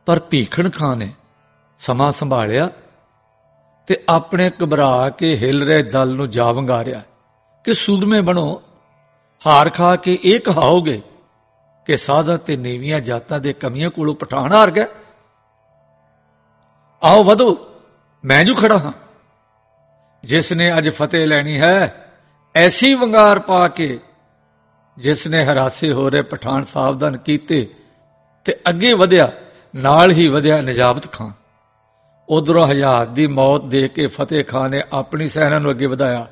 ਪਰ ਭੀਖਣ ਖਾਂ ਨੇ ਸਮਾਂ ਸੰਭਾਲਿਆ ਤੇ ਆਪਣੇ ਘਬਰਾ ਕੇ ਹਿਲ ਰਹੇ ਦਲ ਨੂੰ ਜਾ ਵੰਗਾਰਿਆ ਕਿ ਸੂਰਮੇ ਬਣੋ, ਹਾਰ ਖਾ ਕੇ ਇਹ ਕਹਾਓਗੇ ਕਿ ਸਾਧਾਂ ਤੇ ਨੀਵੀਆਂ ਜਾਤਾਂ ਦੇ ਕਮੀਆਂ ਕੋਲੋਂ ਪਠਾਨ ਹਾਰ ਗਿਆ। ਆਓ ਵਧੋ, ਮੈਂ ਜੂ ਖੜਾ ਹਾਂ। ਜਿਸ ਨੇ ਅੱਜ ਫਤਿਹ ਲੈਣੀ ਹੈ, ਐਸੀ ਵੰਗਾਰ ਪਾ ਕੇ ਜਿਸ ਨੇ ਹਰਾਸੇ ਹੋ ਰਹੇ ਪਠਾਨ ਸਾਵਧਾਨ ਕੀਤੇ ਤੇ ਅੱਗੇ ਵਧਿਆ। ਨਾਲ ਹੀ ਵਧਿਆ ਨਜਾਬਤ ਖਾਂ। ਉਧਰੋਂ ਹਯਾਤ ਦੀ ਮੌਤ ਦੇ ਕੇ ਫਤਿਹ ਖਾਂ ਨੇ ਆਪਣੀ ਸੈਨਾ ਨੂੰ ਅੱਗੇ ਵਧਾਇਆ।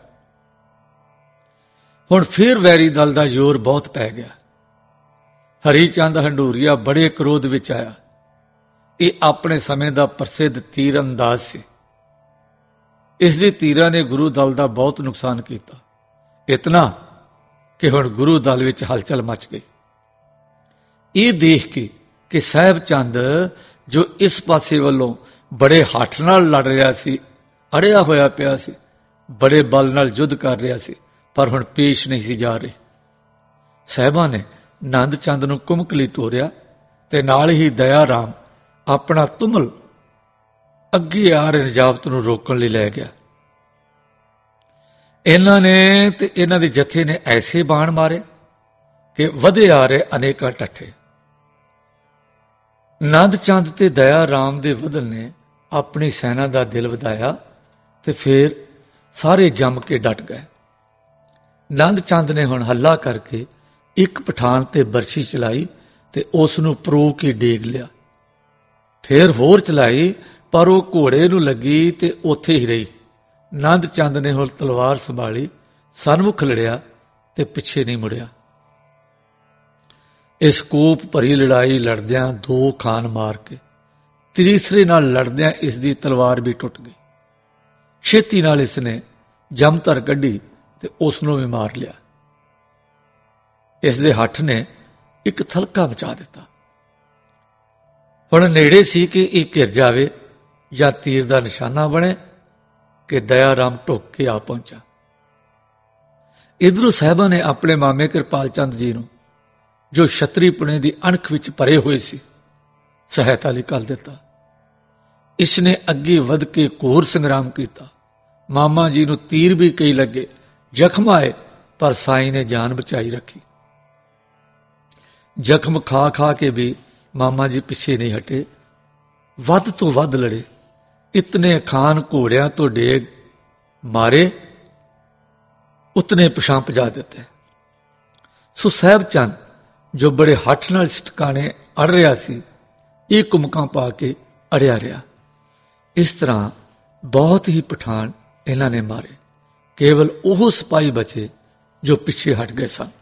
ਹੁਣ ਫਿਰ ਵੈਰੀ ਦਲ ਦਾ ਜ਼ੋਰ ਬਹੁਤ ਪੈ ਗਿਆ। ਹਰੀ ਚੰਦ ਹੰਡੂਰੀਆ ਬੜੇ ਕ੍ਰੋਧ ਵਿੱਚ ਆਇਆ। ਇਹ ਆਪਣੇ ਸਮੇਂ ਦਾ ਪ੍ਰਸਿੱਧ ਤੀਰ ਅੰਦਾਜ਼ ਸੀ। ਇਸ ਦੇ ਤੀਰਾਂ ਨੇ ਗੁਰੂ ਦਲ ਦਾ ਬਹੁਤ ਨੁਕਸਾਨ ਕੀਤਾ, ਇਤਨਾ ਕਿ ਹੁਣ ਗੁਰੂ ਦਲ ਵਿੱਚ ਹਲਚਲ ਮਚ ਗਈ। ਇਹ ਦੇਖ ਕੇ ਕਿ ਸਾਹਿਬ ਚੰਦ ਜੋ ਇਸ ਪਾਸੇ ਵੱਲੋਂ ਬੜੇ ਹੱਠ ਨਾਲ ਲੜ ਰਿਹਾ ਸੀ, ਅੜਿਆ ਹੋਇਆ ਪਿਆ ਸੀ, ਬੜੇ ਬਲ ਨਾਲ ਯੁੱਧ ਕਰ ਰਿਹਾ ਸੀ, ਪਰ ਹੁਣ ਪੇਸ਼ ਨਹੀਂ ਸੀ ਜਾ ਰਹੇ। ਸਾਹਿਬਾਂ ਨੇ ਨੰਦ ਚੰਦ ਨੂੰ ਕੁਮਕਲੀ ਤੋਰਿਆ ਤੇ ਨਾਲ ਹੀ ਦਇਆ ਰਾਮ ਆਪਣਾ ਤੁਮਲ ਅੱਗੇ ਆ ਰਹੇ ਨਜਾਬਤ ਨੂੰ ਰੋਕਣ ਲਈ ਲੈ ਗਿਆ। ਇਹਨਾਂ ਨੇ ਤੇ ਇਹਨਾਂ ਦੇ ਜਥੇ ਨੇ ਐਸੇ ਬਾਣ ਮਾਰੇ ਕਿ ਵਧੇ ਆ ਰਹੇ ਅਨੇਕਾਂ ਟੱਠੇ। ਨੰਦ ਚੰਦ ਤੇ ਦਇਆ ਰਾਮ ਦੇ ਵਧਣ ਨੇ ਆਪਣੀ ਸੈਨਾ ਦਾ ਦਿਲ ਵਧਾਇਆ ਤੇ ਫਿਰ ਸਾਰੇ ਜੰਮ ਕੇ ਡਟ ਗਏ। ਨੰਦ ਚੰਦ ਨੇ ਹੁਣ ਹੱਲਾ ਕਰਕੇ ਇੱਕ ਪਠਾਨ ਤੇ ਬਰਸ਼ੀ ਚਲਾਈ ਤੇ ਉਸ ਨੂੰ ਪਰੋ ਕੇ ਡੇਗ ਲਿਆ। ਫਿਰ ਹੋਰ ਚਲਾਈ, ਪਰ ਉਹ ਘੋੜੇ ਨੂੰ ਲੱਗੀ ਤੇ ਉੱਥੇ ਹੀ ਰਹੀ। ਨੰਦ ਚੰਦ ਨੇ ਹੁਣ ਤਲਵਾਰ ਸੰਭਾਲੀ, ਸਨਮੁਖ ਲੜਿਆ ਤੇ ਪਿੱਛੇ ਨਹੀਂ ਮੁੜਿਆ। ਇਸ ਕੋਪ ਭਰੀ ਲੜਾਈ ਲੜਦਿਆਂ 2 ਖਾਨ ਮਾਰ ਕੇ ਤੀਸਰੇ ਨਾਲ ਲੜਦਿਆਂ ਇਸ ਦੀ ਤਲਵਾਰ ਵੀ ਟੁੱਟ ਗਈ। ਛੇਤੀ ਨਾਲ ਇਸ ਨੇ ਜਮਤਰ ਕੱਢੀ ਤੇ ਉਸ ਨੂੰ ਵੀ ਮਾਰ ਲਿਆ। ਇਸ ਦੇ ਹੱਠ ਨੇ ਇੱਕ ਥਲਕਾ ਮਚਾ ਦਿੱਤਾ। ਹੁਣ ਨੇੜੇ ਸੀ ਕਿ ਇਹ ਘਿਰ ਜਾਵੇ ਜਾਂ ਤੀਰ ਦਾ ਨਿਸ਼ਾਨਾ ਬਣੇ ਕਿ ਦਇਆ ਰਾਮ ਢੁੱਕ ਕੇ ਆ ਪਹੁੰਚਾ। ਇਧਰੋਂ ਸਾਹਿਬਾਂ ਨੇ ਆਪਣੇ ਮਾਮੇ ਕਿਰਪਾਲ ਚੰਦ ਜੀ ਨੂੰ, ਜੋ ਛਤਰੀ ਪੁਣੇ ਦੀ ਅਣਖ ਵਿੱਚ ਭਰੇ ਹੋਏ ਸੀ, ਸਹਾਇਤਾ ਲਈ ਘੱਲ ਦਿੱਤਾ। ਇਸ ਨੇ ਅੱਗੇ ਵਧ ਕੇ ਘੋਰ ਸੰਗਰਾਮ ਕੀਤਾ। ਮਾਮਾ ਜੀ ਨੂੰ ਤੀਰ ਵੀ ਕਈ ਲੱਗੇ, ਜ਼ਖਮ ਆਏ, ਪਰ ਸਾਈਂ ਨੇ ਜਾਨ ਬਚਾਈ ਰੱਖੀ। ਜ਼ਖਮ ਖਾ ਖਾ ਕੇ ਵੀ ਮਾਮਾ ਜੀ ਪਿੱਛੇ ਨਹੀਂ ਹਟੇ, ਵੱਧ ਤੋਂ ਵੱਧ ਲੜੇ। ਇਤਨੇ ਖਾਨ ਘੋੜਿਆਂ ਤੋਂ ਡੇਗ ਮਾਰੇ, ਉਤਨੇ ਪਿਛਾਂ ਭਜਾ ਦਿੱਤੇ। ਸੋ ਸਾਹਿਬ ਚੰਦ ਜੋ ਬੜੇ ਹੱਠ ਨਾਲ ਇਸ ਟਿਕਾਣੇ ਅੜ ਰਿਹਾ ਸੀ, ਇਹ ਕੁਮਕਾਂ ਪਾ ਕੇ ਅੜਿਆ ਰਿਹਾ। ਇਸ ਤਰ੍ਹਾਂ ਬਹੁਤ ਹੀ ਪਠਾਨ ਇਹਨਾਂ ਨੇ ਮਾਰੇ। ਕੇਵਲ ਉਹ ਸਿਪਾਹੀ ਬਚੇ ਜੋ ਪਿੱਛੇ ਹਟ ਗਏ ਸਨ।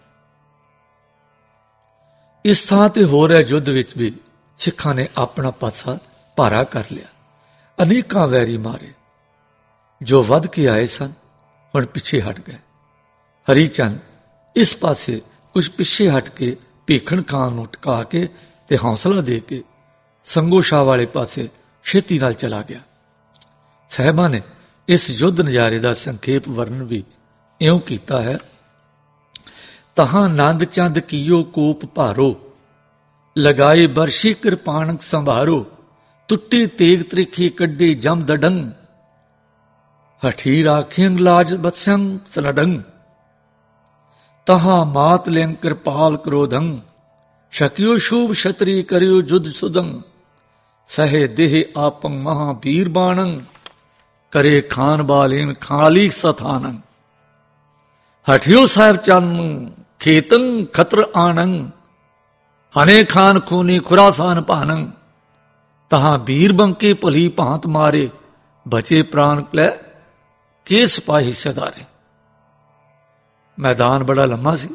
ਇਸ ਥਾਂ ਤੇ ਹੋ ਰਹੇ ਯੁੱਧ ਵਿੱਚ ਵੀ ਸਿੱਖਾਂ ਨੇ ਆਪਣਾ ਪਾਸਾ ਭਾਰਾ ਕਰ ਲਿਆ। ਅਨੇਕਾਂ ਵੈਰੀ ਮਾਰੇ। ਜੋ ਵੱਧ ਕੇ ਆਏ ਸਨ ਹੁਣ ਪਿੱਛੇ ਹਟ ਗਏ। ਹਰੀ ਚੰਦ ਇਸ ਪਾਸੇ ਕੁਝ ਪਿੱਛੇ ਹਟ ਕੇ ਭੀਖਣ ਖਾਂ ਨੂੰ ਟਿਕਾ ਕੇ ਤੇ ਹੌਸਲਾ ਦੇ ਕੇ ਸੰਗੋ ਸ਼ਾਹ ਵਾਲੇ ਪਾਸੇ ਛੇਤੀ ਨਾਲ ਚਲਾ ਗਿਆ। ਸਾਹਿਬਾਂ ਨੇ ਇਸ ਯੁੱਧ ਨਜ਼ਾਰੇ ਦਾ ਸੰਖੇਪ ਵਰਣਨ ਵੀ ਇਉਂ ਕੀਤਾ ਹੈ। ਤਹਾਂ ਨੰਦ ਚੰਦ ਕੀਓ ਕੋਪ ਭਾਰੋ, ਲਗਾਈ ਬਰਸ਼ੀ ਕਿਰਪਾਣਕ ਸੰਭਾਰੋ, ਟੁੱਟੀ ਤੇਗ ਤ੍ਰਿਖੀ ਕੱਢੀ ਜਮ ਦਡੰਗ, ਹਠੀ ਰਾਖਿੰਗ ਲਾਜ ਬਤਸੰਗ ਸਨਡੰਗ, ਤਹਾਂ ਮਾਤ ਲਿੰਗ ਕਿਰਪਾਲ ਕ੍ਰੋਧੰ, ਸ਼ਕਿਓ ਸ਼ੂਭ ਛਤਰੀ ਕਰਿਓ ਜੁਦ ਸੁਦੰ, ਸਹੇ ਦੇਹ ਆਪੰ ਮਹਾਬੀਰ ਬਾਣੰ, ਕਰੇ ਖਾਨ ਬਾਲੀਨ ਖਾਲੀ ਸਥਾਨੰ, ਹਠਿਓ ਸਾਹਿਬ ਚੰਦ ਖੇਤੰ ਖਤਰ ਆਣੰ, ਹਨੇ ਖਾਨ ਖੂਨੀ ਖੁਰਾਸਾਨ ਭਾਨੰ, ਤਹਾਂ ਬੀਰ ਬੰਕੇ ਭਲੀ ਭਾਂਤ ਮਾਰੇ, ਬਚੇ ਪ੍ਰਾਨ ਲੈ ਕੇ ਸਿਪਾਹੀ ਸਦਾਰੇ। ਮੈਦਾਨ ਬੜਾ ਲੰਮਾ ਸੀ,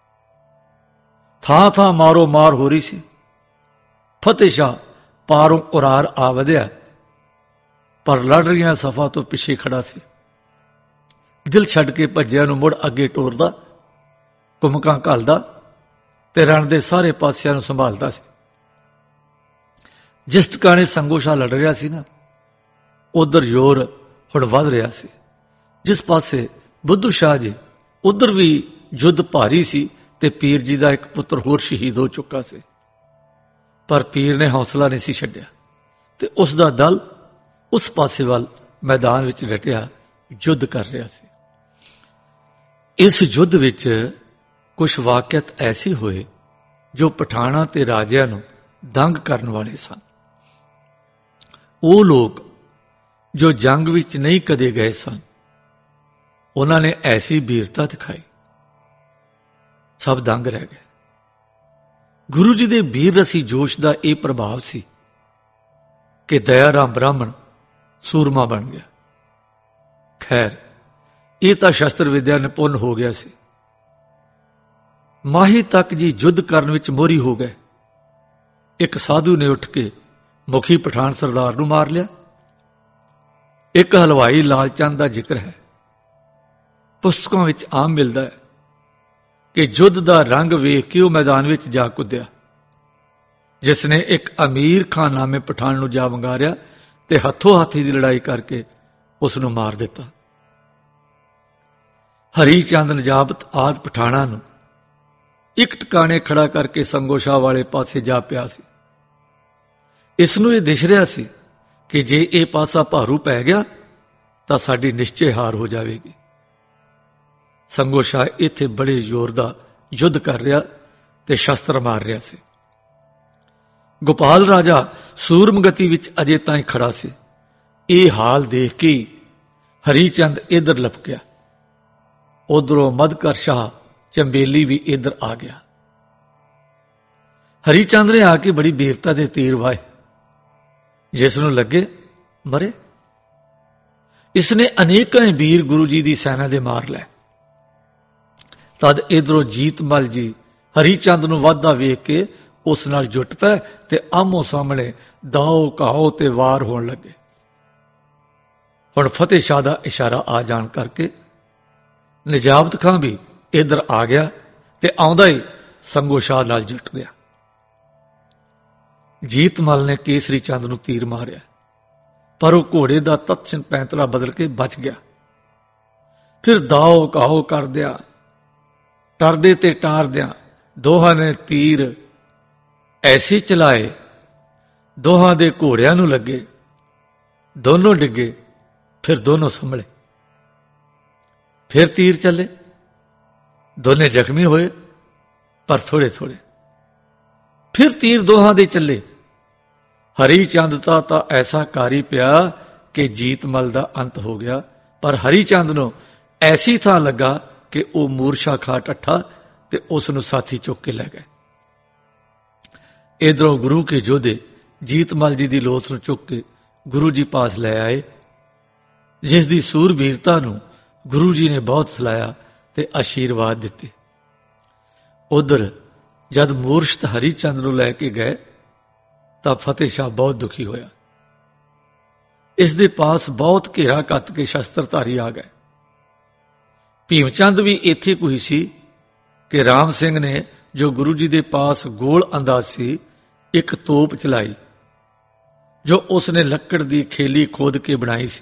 ਥਾਂ ਥਾਂ ਮਾਰੋ ਮਾਰ ਹੋ ਰਹੀ ਸੀ। ਫਤਿਹ ਸ਼ਾਹ ਪਾਰੋਂ ਉਰਾਰ ਆ ਵਧਿਆ, ਪਰ ਲੜ ਰਹੀਆਂ ਸਫਾ ਤੋਂ ਪਿੱਛੇ ਖੜਾ ਸੀ। ਦਿਲ ਛੱਡ ਕੇ ਭੱਜਿਆ ਨੂੰ ਮੁੜ ਅੱਗੇ ਟੋਰਦਾ, ਕੁਮਕਾਂ ਘੱਲਦਾ ਤੇ ਰਣ ਦੇ ਸਾਰੇ ਪਾਸਿਆਂ ਨੂੰ ਸੰਭਾਲਦਾ ਸੀ। ਜਿਸ ਟਿਕਾਣੇ ਸੰਗੋ ਸ਼ਾਹ ਲੜ ਰਿਹਾ ਸੀ ਨਾ, ਉਧਰ ਜ਼ੋਰ ਹੁਣ ਵੱਧ ਰਿਹਾ ਸੀ। ਜਿਸ ਪਾਸੇ ਬੁੱਧੂ ਸ਼ਾਹ ਜੀ, ਉਧਰ ਵੀ ਯੁੱਧ ਭਾਰੀ ਸੀ ਤੇ ਪੀਰ ਜੀ ਦਾ ਇੱਕ ਪੁੱਤਰ ਹੋਰ ਸ਼ਹੀਦ ਹੋ ਚੁੱਕਾ ਸੀ। ਪਰ ਪੀਰ ਨੇ ਹੌਸਲਾ ਨਹੀਂ ਸੀ ਛੱਡਿਆ ਤੇ ਉਸ ਦਾ ਦਲ ਉਸ ਪਾਸੇ ਵੱਲ ਮੈਦਾਨ ਵਿੱਚ ਡਟਿਆ ਯੁੱਧ ਕਰ ਰਿਹਾ ਸੀ। ਇਸ ਯੁੱਧ ਵਿੱਚ ਕੁਝ ਵਾਕਿਆਤ ਐਸੇ ਹੋਏ ਜੋ ਪਠਾਨਾਂ ਤੇ ਰਾਜਿਆਂ ਨੂੰ ਦੰਗ ਕਰਨ ਵਾਲੇ ਸਨ। ਉਹ ਲੋਕ ਜੋ ਜੰਗ ਵਿੱਚ ਨਹੀਂ ਕਦੇ ਗਏ ਸਨ, ਉਹਨਾਂ ਨੇ ਐਸੀ ਵੀਰਤਾ ਦਿਖਾਈ, ਸਭ ਦੰਗ ਰਹਿ ਗਏ। ਗੁਰੂ ਜੀ ਦੇ ਵੀਰ ਰਸੀ ਜੋਸ਼ ਦਾ ਇਹ ਪ੍ਰਭਾਵ ਸੀ ਕਿ ਦਇਆ ਰਾਮ ਬ੍ਰਾਹਮਣ ਸੂਰਮਾ ਬਣ ਗਿਆ। ਖੈਰ, ਇਹ ਤਾਂ ਸ਼ਸਤਰ ਵਿਦਿਆ ਨਿਪੁੰਨ ਹੋ ਗਿਆ ਸੀ। ਮਾਹੀ ਤੱਕ ਜੀ ਯੁੱਧ ਕਰਨ ਵਿੱਚ ਮੋਹਰੀ ਹੋ ਗਏ। ਇੱਕ ਸਾਧੂ ਨੇ ਉੱਠ ਕੇ ਮੁਖੀ ਪਠਾਨ ਸਰਦਾਰ ਨੂੰ ਮਾਰ ਲਿਆ। ਇੱਕ ਹਲਵਾਈ ਲਾਲ ਚੰਦ ਦਾ ਜ਼ਿਕਰ ਹੈ। ਪੁਸਤਕਾਂ ਵਿੱਚ ਆਮ ਮਿਲਦਾ ਹੈ ਕਿ ਯੁੱਧ ਦਾ ਰੰਗ ਵੇਖ ਕੇ ਉਹ ਮੈਦਾਨ ਵਿੱਚ ਜਾ ਕੁੱਦਿਆ, ਜਿਸ ਨੇ ਇੱਕ ਅਮੀਰ ਖਾਨ ਨਾਮੇ ਪਠਾਨ ਨੂੰ ਜਾ ਵੰਗਾਰਿਆ ਤੇ ਹੱਥੋਂ ਹੱਥੀ ਦੀ ਲੜਾਈ ਕਰਕੇ ਉਸ ਨੂੰ ਮਾਰ ਦਿੱਤਾ। ਹਰੀ ਚੰਦ ਨਜਾਬਤ ਆਦਿ ਪਠਾਨਾਂ ਨੂੰ ਇੱਕ ਟਿਕਾਣੇ ਖੜਾ ਕਰਕੇ ਸੰਗੋ ਸ਼ਾਹ ਵਾਲੇ ਪਾਸੇ ਜਾ ਪਿਆ ਸੀ। ਇਸ ਨੂੰ ਇਹ ਦਿਸ ਰਿਹਾ ਸੀ ਕਿ ਜੇ ਇਹ ਪਾਸਾ ਭਾਰੂ ਪੈ ਗਿਆ ਤਾਂ ਸਾਡੀ ਨਿਸ਼ਚੈ ਹਾਰ ਹੋ ਜਾਵੇਗੀ। ਸੰਗੋ ਸ਼ਾਹ ਇੱਥੇ ਬੜੇ ਜ਼ੋਰ ਦਾ ਯੁੱਧ ਕਰ ਰਿਹਾ ਤੇ ਸ਼ਸਤਰ ਮਾਰ ਰਿਹਾ ਸੀ। ਗੋਪਾਲ ਰਾਜਾ ਸੂਰਮਗਤੀ ਵਿੱਚ ਅਜੇ ਤਾਈਂ ਖੜਾ ਸੀ। ਇਹ ਹਾਲ ਦੇਖ ਕੇ ਹਰੀ ਚੰਦ ਇੱਧਰ ਲਪਕਿਆ। ਉਧਰੋਂ ਮਧਕਰ ਸ਼ਾਹ ਚੰਬੇਲੀ ਵੀ ਇੱਧਰ ਆ ਗਿਆ। ਹਰੀ ਚੰਦ ਨੇ ਆ ਕੇ ਬੜੀ ਵੀਰਤਾ ਦੇ ਤੀਰ ਵਾਏ। ਜਿਸ ਨੂੰ ਲੱਗੇ ਮਰੇ। ਇਸ ਨੇ ਅਨੇਕਾਂ ਵੀਰ ਗੁਰੂ ਜੀ ਦੀ ਸੈਨਾ ਦੇ ਮਾਰ ਲਏ। ਤਦ ਇਧਰੋਂ ਜੀਤਮਲ ਜੀ ਹਰੀ ਚੰਦ ਨੂੰ ਵਾਧਾ ਵੇਖ ਕੇ ਉਸ ਨਾਲ ਜੁਟ ਪਏ ਤੇ ਆਮੋ ਸਾਹਮਣੇ ਦਾਓ ਘਾਓ ਤੇ ਵਾਰ ਹੋਣ ਲੱਗੇ। ਹੁਣ ਫਤਿਹ ਸ਼ਾਹ ਦਾ ਇਸ਼ਾਰਾ ਆ ਜਾਣ ਕਰਕੇ ਨਿਜਾਬਤ ਖਾਂ ਵੀ ਇਧਰ ਆ ਗਿਆ ਤੇ ਆਉਂਦਾ ਹੀ ਸੰਗੋ ਸ਼ਾਹ ਨਾਲ ਜੁਟ ਗਿਆ। ਜੀਤਮਲ ਨੇ ਕੇਸਰੀ ਚੰਦ ਨੂੰ ਤੀਰ ਮਾਰਿਆ, ਪਰ ਉਹ ਘੋੜੇ ਦਾ ਤਤਛਿਣ ਪੈਂਤਲਾ ਬਦਲ ਕੇ ਬਚ ਗਿਆ। ਫਿਰ ਦਾਓ ਕਾਓ ਕਰਦਿਆਂ ਟਰਦੇ ਤੇ ਟਾਰਦਿਆਂ ਦੋਹਾਂ ਨੇ ਤੀਰ ਐਸੀ ਚਲਾਏ, ਦੋਹਾਂ ਦੇ ਘੋੜਿਆਂ ਨੂੰ ਲੱਗੇ, ਦੋਨੋਂ ਡਿੱਗੇ, ਫਿਰ ਦੋਨੋਂ ਸੰਭਲੇ। ਫਿਰ ਤੀਰ ਚੱਲੇ, ਦੋਨੇ ਜ਼ਖਮੀ ਹੋਏ ਪਰ ਥੋੜੇ ਥੋੜੇ। ਫਿਰ ਤੀਰ ਦੋਹਾਂ ਦੇ ਚੱਲੇ। ਹਰੀ ਚੰਦ ਦਾ ਤਾਂ ਐਸਾ ਕਾਰੀ ਪਿਆ ਕਿ ਜੀਤਮਲ ਦਾ ਅੰਤ ਹੋ ਗਿਆ, ਪਰ ਹਰੀ ਚੰਦ ਨੂੰ ਐਸੀ ਥਾਂ ਲੱਗਾ ਕਿ ਉਹ ਮੂਰਛਾ ਖਾ ਟੱਠਾ ਤੇ ਉਸ ਨੂੰ ਸਾਥੀ ਚੁੱਕ ਕੇ ਲੈ ਗਏ। ਇਧਰੋਂ ਗੁਰੂ ਕੇ ਯੋਧੇ ਜੀਤਮਲ ਜੀ ਦੀ ਲੋਥ ਨੂੰ ਚੁੱਕ ਕੇ ਗੁਰੂ ਜੀ ਪਾਸ ਲੈ ਆਏ, ਜਿਸ ਦੀ ਸੂਰਬੀਰਤਾ ਨੂੰ ਗੁਰੂ ਜੀ ਨੇ ਬਹੁਤ ਸਲਾਹਿਆ ਤੇ ਆਸ਼ੀਰਵਾਦ ਦਿੱਤੇ। ਉਧਰ ਜਦ ਮੂਰਸ਼ਤ ਹਰੀ ਚੰਦ ਨੂੰ ਲੈ ਕੇ ਗਏ ਤਾਂ ਫਤਿਹ ਸ਼ਾਹ ਬਹੁਤ ਦੁਖੀ ਹੋਇਆ। ਇਸ ਦੇ ਪਾਸ ਬਹੁਤ ਘੇਰਾ ਕੱਤ ਕੇ ਸ਼ਸਤਰਧਾਰੀ ਆ ਗਏ। ਭੀਮ ਚੰਦ ਵੀ ਇੱਥੇ ਕੋਈ ਸੀ ਕਿ ਰਾਮ ਸਿੰਘ ਨੇ, ਜੋ ਗੁਰੂ ਜੀ ਦੇ ਪਾਸ ਗੋਲ ਅੰਦਾਜ਼ ਸੀ, ਇੱਕ ਤੋਪ ਚਲਾਈ ਜੋ ਉਸਨੇ ਲੱਕੜ ਦੀ ਖੇਲੀ ਖੋਦ ਕੇ ਬਣਾਈ ਸੀ।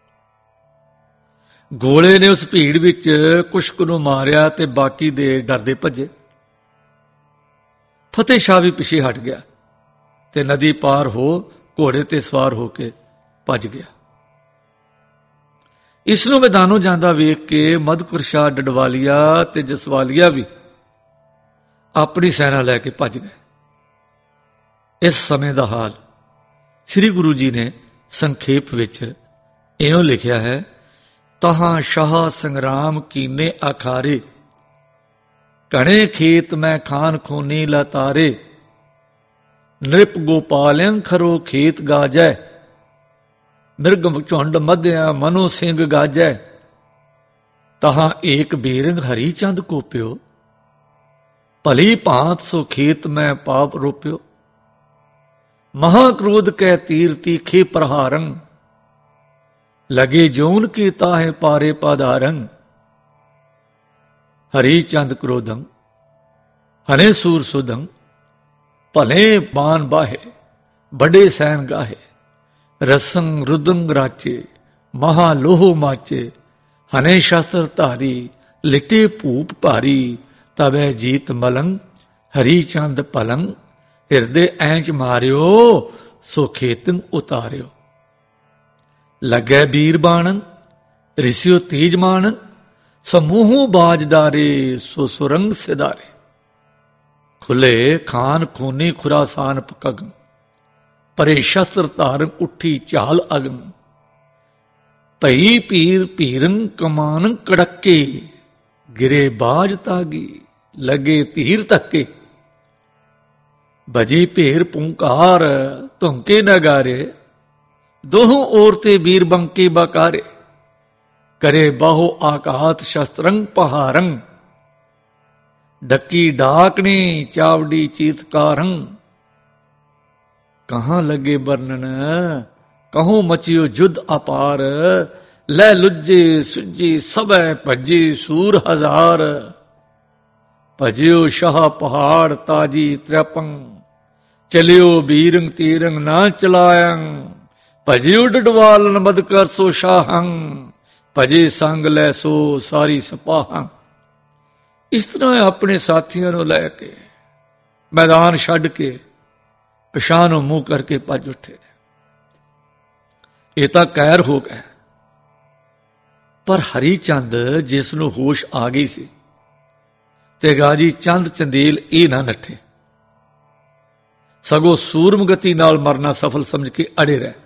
ਗੋਲੇ ਨੇ ਉਸ ਭੀੜ ਵਿੱਚ ਕੁਸ਼ਕ ਨੂੰ ਮਾਰਿਆ ਤੇ ਬਾਕੀ ਦੇ ਡਰਦੇ ਭੱਜੇ। ਫਤਿਹ ਸ਼ਾਹ ਵੀ ਪਿੱਛੇ ਹਟ ਗਿਆ ਤੇ ਨਦੀ ਪਾਰ ਹੋ ਘੋੜੇ ਤੇ ਸਵਾਰ ਹੋ ਕੇ ਭੱਜ ਗਿਆ। ਇਸ ਨੂੰ ਮੈਦਾਨੋਂ ਜਾਂਦਾ ਵੇਖ ਕੇ ਮਧਕਰ ਸ਼ਾਹ, ਡਡਵਾਲੀਆ ਤੇ ਜਸਵਾਲੀਆ ਵੀ ਆਪਣੀ ਸੈਨਾ ਲੈ ਕੇ ਭੱਜ ਗਏ। ਇਸ ਸਮੇਂ ਦਾ ਹਾਲ ਸ੍ਰੀ ਗੁਰੂ ਜੀ ਨੇ ਸੰਖੇਪ ਵਿੱਚ ਇਉਂ ਲਿਖਿਆ ਹੈ: ਤਹਾਂ ਸ਼ਾਹ ਸੰਗਰਾਮ ਕੀਨੇ ਅਖਾਰੇ, ਕਣੇ ਖੇਤ ਮੈਂ ਖਾਨ ਖੋਨੀ ਲਤਾਰੇ, ਨ੍ਰਿਪ ਗੋਪਾਲਿਆਂ ਖਰੋ ਖੇਤ ਗਾਜੈ, ਮਿਰਗ ਝੁੰਡ ਮਧਿਆ ਮਨੋ ਸਿੰਘ ਗਾਜੈ, ਤਹਾਂ ਏਕ ਬੇਰੰਗ ਹਰੀ ਚੰਦ ਕੋਪਿਓ, ਭਲੀ ਭਾਂਤ ਸੋ ਖੇਤ ਮੈਂ ਪਾਪ ਰੋਪਿਓ, ਮਹਾ ਕ੍ਰੋਧ ਕੈ ਤੀਰ ਤੀਖੇ ਪ੍ਰਹਾਰੰ, ਲਗੇ ਜੋਨ ਕੀ ਤਾਹੇ ਪਾਰੇ ਪਾਧਾਰੰ, ਹਰੀ ਚੰਦ ਕ੍ਰੋਧੰ ਹਨੇ ਸੂਰ ਸੁਦੰ, ਭਲੇ ਬਾਨ ਬਾਹੇ ਬੜੇ ਸੈਨ ਗਾਹੇ, ਰਸੰ ਰੁਦੰਗ ਰਾਚੇ ਮਹਾ ਲੋਹ ਮਾਚੇ, ਹਨੇ ਸ਼ਸਤਰ ਧਾਰੀ ਲਿਟੇ ਭੂਪ ਭਾਰੀ, ਤਬੈ ਜੀਤ ਮਲੰਗ ਹਰੀ ਚੰਦ ਪਲੰਗ, ਹਿਰਦੇ ਐਂਚ ਮਾਰਿਓ, ਸੋ ਖੇਤੰ ਉਤਾਰਿਓ। ਲੱਗੈ ਵੀਰ ਬਾਣਨ, ਰਿਸਿਓ ਤੀਜ ਮਾਣਨ, ਸਮੂਹ ਬਾਜ ਡਾਰੇ, ਸੋ ਸੁਰੰਗ ਸਿਧਾਰੇ। ਖੁੱਲੇ ਖਾਨ ਖੂਨੀ ਖੁਰਾਸਾਨ ਪਕਗਨ, ਪਰੇ ਸ਼ਸਤਰ ਧਾਰਨ ਉੱਠੀ ਝਾਲ ਅਗਨ। ਭਈ ਪੀਰ ਭੀਰਨ ਕਮਾਨ ਕੜਕੇ, ਗਿਰੇ ਬਾਜ ਤਾਗੀ, ਲਗੇ ਧੀਰ ਧੱਕੇ। ਬਜੀ ਭੇਰ ਪੁੰਕਾਰ, ਧੁੰਕੇ ਨਗਾਰੇ, ਦੋਹੋਂ ਔਰ ਤੇ ਵੀਰ ਬੰਕੇ ਬਕਾਰੇ। ਕਰੇ ਬਾਹੋ ਆਕਾਤ ਸ਼ਸਤਰੰਗ ਪਹਾਰੰ, ਡੱਕੀ ਡਾਕਣੀ ਚਾਵੜੀ ਚੀਤਕਾਰੰ। ਕਹਾਂ ਲੱਗੇ ਬਰਨਨ, ਕਹੋਂ ਮਚਿਓ ਜੁਧ ਅਪਾਰ। ਲੈ ਲੁੱਜੇ ਸੁੱਜੀ ਸਭੈ ਭੱਜੇ ਸੂਰ ਹਜ਼ਾਰ। ਭਜਿਓ ਸ਼ਾਹ ਪਹਾੜ ਤਾਜੀ ਤ੍ਰੈਪੰ, ਚਲਿਓ ਬੀਰੰਗ ਤੀਰੰਗ ਨਾ ਚਲਾਇੰ। ਭਜਿਓ ਡਡਵਾਲਨ ਮਦ ਕਰ ਸੋ ਸ਼ਾਹੰ, ਭਜੇ ਸੰਗ ਲੈ ਸੋ ਸਾਰੀ ਸਪਾਹੰ। ਇਸ ਤਰ੍ਹਾਂ ਆਪਣੇ ਸਾਥੀਆਂ ਨੂੰ ਲੈ ਕੇ ਮੈਦਾਨ ਛੱਡ ਕੇ ਪਿਛਾਂਹ ਨੂੰ ਮੂੰਹ ਕਰਕੇ ਭੱਜ ਉੱਠੇ। ਇਹ ਤਾਂ ਕਹਿਰ ਹੋ ਗਿਆ। ਪਰ ਹਰੀ ਚੰਦ ਜਿਸ ਨੂੰ ਹੋਸ਼ ਆ ਗਈ ਸੀ ਤੇ ਗਾਜੀ ਚੰਦ ਚੰਦੇਲ ਇਹ ਨਾ ਨੱਠੇ, ਸਗੋਂ ਸੂਰਮਗਤੀ ਨਾਲ ਮਰਨਾ ਸਫਲ ਸਮਝ ਕੇ ਅੜੇ ਰਹਿ।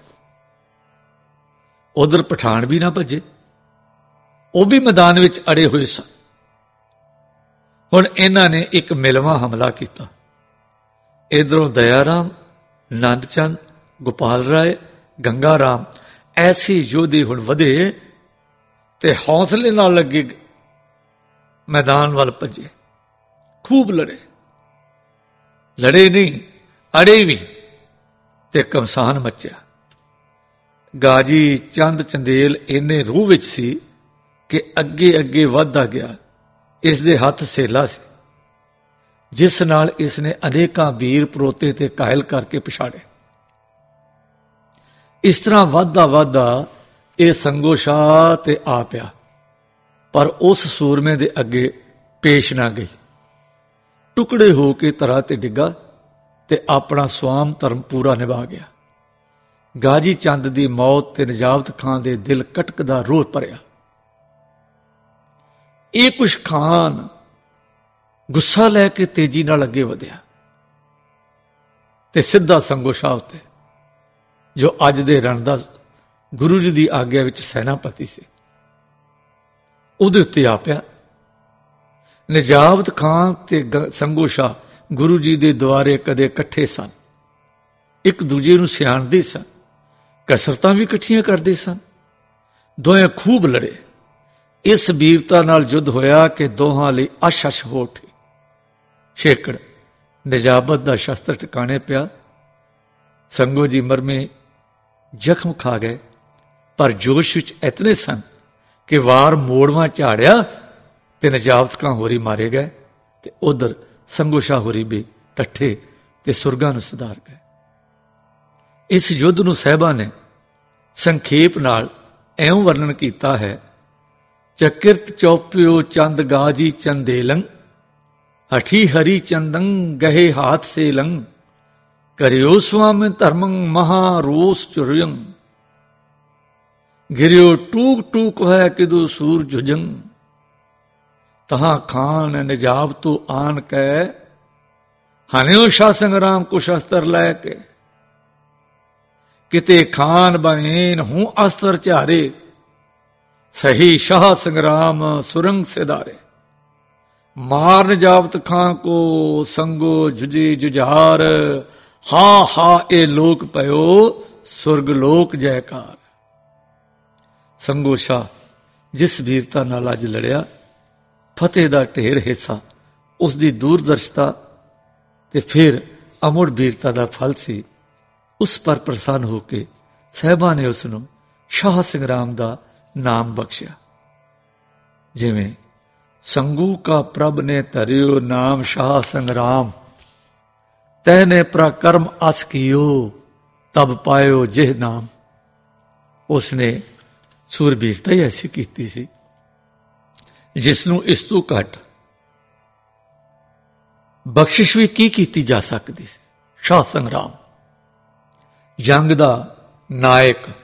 ਉਧਰ ਪਠਾਨ ਵੀ ਨਾ ਭੱਜੇ, ਉਹ ਵੀ ਮੈਦਾਨ ਵਿੱਚ ਅੜੇ ਹੋਏ ਸਨ। ਹੁਣ ਇਹਨਾਂ ਨੇ ਇੱਕ ਮਿਲਵਾਂ ਹਮਲਾ ਕੀਤਾ। ਇਧਰੋਂ ਦਇਆਰਾਮ, ਨੰਦ ਚੰਦ, ਗੋਪਾਲ ਰਾਏ, ਗੰਗਾ ਰਾਮ ਐਸੇ ਯੋਧੇ ਹੁਣ ਵਧੇ ਤੇ ਹੌਸਲੇ ਨਾਲ ਲੱਗੇ ਮੈਦਾਨ ਵੱਲ ਭੱਜੇ। ਖੂਬ ਲੜੇ ਨਹੀਂ, ਅੜੇ ਵੀ ਤੇ ਕਮਸਾਨ ਮੱਚਿਆ। ਗਾਜੀ ਚੰਦ ਚੰਦੇਲ ਇੰਨੇ ਰੂਹ ਵਿੱਚ ਸੀ ਕਿ ਅੱਗੇ ਅੱਗੇ ਵੱਧਦਾ ਗਿਆ। ਇਸ ਦੇ ਹੱਥ ਸੇਲਾ ਸੀ, ਜਿਸ ਨਾਲ ਇਸ ਨੇ ਅਨੇਕਾਂ ਵੀਰ ਪਰੋਤੇ ਤੇ ਕਾਇਲ ਕਰਕੇ ਪਛਾੜੇ। ਇਸ ਤਰ੍ਹਾਂ ਵੱਧਦਾ ਇਹ ਸੰਗੋ ਸ਼ਾਹ ਤੇ ਆ ਪਿਆ, ਪਰ ਉਸ ਸੂਰਮੇ ਦੇ ਅੱਗੇ ਪੇਸ਼ ਨਾ ਗਈ। ਟੁਕੜੇ ਹੋ ਕੇ ਧਰਾ ਤੇ ਡਿੱਗਾ ਤੇ ਆਪਣਾ ਸਵਾਮ ਧਰਮ ਪੂਰਾ ਨਿਭਾ ਗਿਆ। ਗਾਜੀ ਚੰਦ ਦੀ ਮੌਤ ਤੇ ਨਜਾਬਤ ਖਾਨ ਦੇ ਦਿਲ ਕਟਕਦਾ ਰੋਹ ਭਰਿਆ। ਇਹ ਕੁਛ ਖਾਨ ਗੁੱਸਾ ਲੈ ਕੇ ਤੇਜ਼ੀ ਨਾਲ ਅੱਗੇ ਵਧਿਆ ਤੇ ਸਿੱਧਾ ਸੰਗੋ ਸ਼ਾਹ ਉੱਤੇ, ਜੋ ਅੱਜ ਦੇ ਰਣ ਦਾ ਗੁਰੂ ਜੀ ਦੀ ਆਗਿਆ ਵਿੱਚ ਸੈਨਾਪਤੀ ਸੀ, ਉਹਦੇ ਉੱਤੇ ਆ ਪਿਆ। ਨਜਾਬਤ ਖਾਨ ਤੇ ਸੰਗੋ ਸ਼ਾਹ ਗੁਰੂ ਜੀ ਦੇ ਦੁਆਰੇ ਕਦੇ ਇਕੱਠੇ ਸਨ, ਇੱਕ ਦੂਜੇ ਨੂੰ ਸਿਆਣਦੇ ਸਨ, ਕਸਰਤਾਂ ਵੀ ਇਕੱਠੀਆਂ ਕਰਦੇ ਸਨ। ਦੋਵੇਂ ਖੂਬ ਲੜੇ। ਇਸ ਵੀਰਤਾ ਨਾਲ ਯੁੱਧ ਹੋਇਆ ਕਿ ਦੋਹਾਂ ਲਈ ਅਸ਼ ਹੋ ਉੱਠੀ। ਛੇਕੜ ਨਜਾਬਤ ਦਾ ਸ਼ਸਤਰ ਟਿਕਾਣੇ ਪਿਆ। ਸੰਗੋ ਜੀ ਮਰਮੇ ਜ਼ਖਮ ਖਾ ਗਏ, ਪਰ ਜੋਸ਼ ਵਿੱਚ ਇਤਨੇ ਸਨ ਕਿ ਵਾਰ ਮੋੜਵਾਂ ਝਾੜਿਆ ਤੇ ਨਜਾਬਤ ਖਾਂ ਹੋਰੀ ਮਾਰੇ ਗਏ ਤੇ ਉਧਰ ਸੰਗੋ ਸ਼ਾਹ ਹੋਰੀ ਵੀ ਟੱਠੇ ਤੇ ਸੁਰਗਾਂ ਨੂੰ ਸਿਧਾਰ ਗਏ। ਇਸ ਯੁੱਧ ਨੂੰ ਸਾਹਿਬਾਂ ਨੇ ਸੰਖੇਪ ਨਾਲ ਐਉਂ ਵਰਣਨ ਕੀਤਾ ਹੈ। ਚਕਿਰਤ ਚੌਪਿਓ ਚੰਦ ਗਾਜੀ ਚੰਦੇਲੰ, ਹਠੀ ਹਰੀ ਚੰਦੰ ਗਹੇ ਹਾਥ ਸੇ ਲੰ। ਕਰਿਓ ਸਵਾਮਿ ਧਰਮੰ ਮਹਾ ਰੋਸ ਚੁਰਿਯੰ, ਗਿਰਿਓ ਟੂਕ ਟੂਕ ਹੈ ਕਿਦੂ ਸੂਰ ਜੁਜੰ। ਤਹਾਂ ਖਾਨ ਨਜਾਬਤੂ ਆਨ ਕੈ, ਹਨਿਓ ਸ਼ਾਹ ਸੰਗਰਾਮ ਕੋ ਸ਼ਸਤਰ ਲੈ ਕੇ। ਕਿਤੇ ਖਾਨ ਬਹੀਨ ਹੂੰ ਅਸਤਰ ਝਾਰੇ, ਸਹੀ ਸ਼ਾਹ ਸੰਗਰਾਮ ਸੁਰੰਗ ਸਿਧਾਰੇ। ਮਾਰ ਨਜਾਬਤ ਖਾਂ ਕੋ ਸੰਗੋ ਜੁਜੇ ਜੁਝਾਰ, ਹਾ ਹਾ ਇਹ ਲੋਕ ਪਇਓ ਸੁਰਗ ਲੋਕ ਜੈਕਾਰ। ਸੰਗੋ ਸ਼ਾਹ ਜਿਸ ਵੀਰਤਾ ਨਾਲ ਅੱਜ ਲੜਿਆ, ਫਤਿਹ ਦਾ ਢੇਰ ਹਿੱਸਾ ਉਸ ਦੀ ਦੂਰਦਰਸ਼ਤਾ ਤੇ ਫਿਰ ਅਮੁੜ ਵੀਰਤਾ ਦਾ ਫਲ ਸੀ। ਉਸ ਪਰ ਪ੍ਰਸੰਨ ਹੋ ਕੇ ਸਾਹਿਬਾਂ ਨੇ ਉਸ ਨੂੰ ਸ਼ਾਹ ਸੰਗਰਾਮ ਦਾ ਨਾਮ ਬਖਸ਼ਿਆ। ਜਿਵੇਂ ਸੰਗੂ ਕਾ ਪ੍ਰਭ ਨੇ ਧਰਿਓ ਨਾਮ ਸ਼ਾਹ ਸੰਗਰਾਮ, ਤੈਨੇ ਪ੍ਰਕਰਮ ਅਸ ਕੀਓ ਤਬ ਪਾਇਓ ਜਿਹ ਨਾਮ। ਉਸਨੇ ਸੂਰਬੀਰਤਾ ਹੀ ਐਸੀ ਕੀਤੀ ਸੀ ਜਿਸ ਨੂੰ ਇਸ ਤੋਂ ਘੱਟ ਬਖਸ਼ਿਸ਼ ਵੀ ਕੀ ਕੀਤੀ ਜਾ ਸਕਦੀ ਸੀ। ਸ਼ਾਹ ਸੰਗਰਾਮ। ਜੰਗ ਦਾ ਨਾਇਕ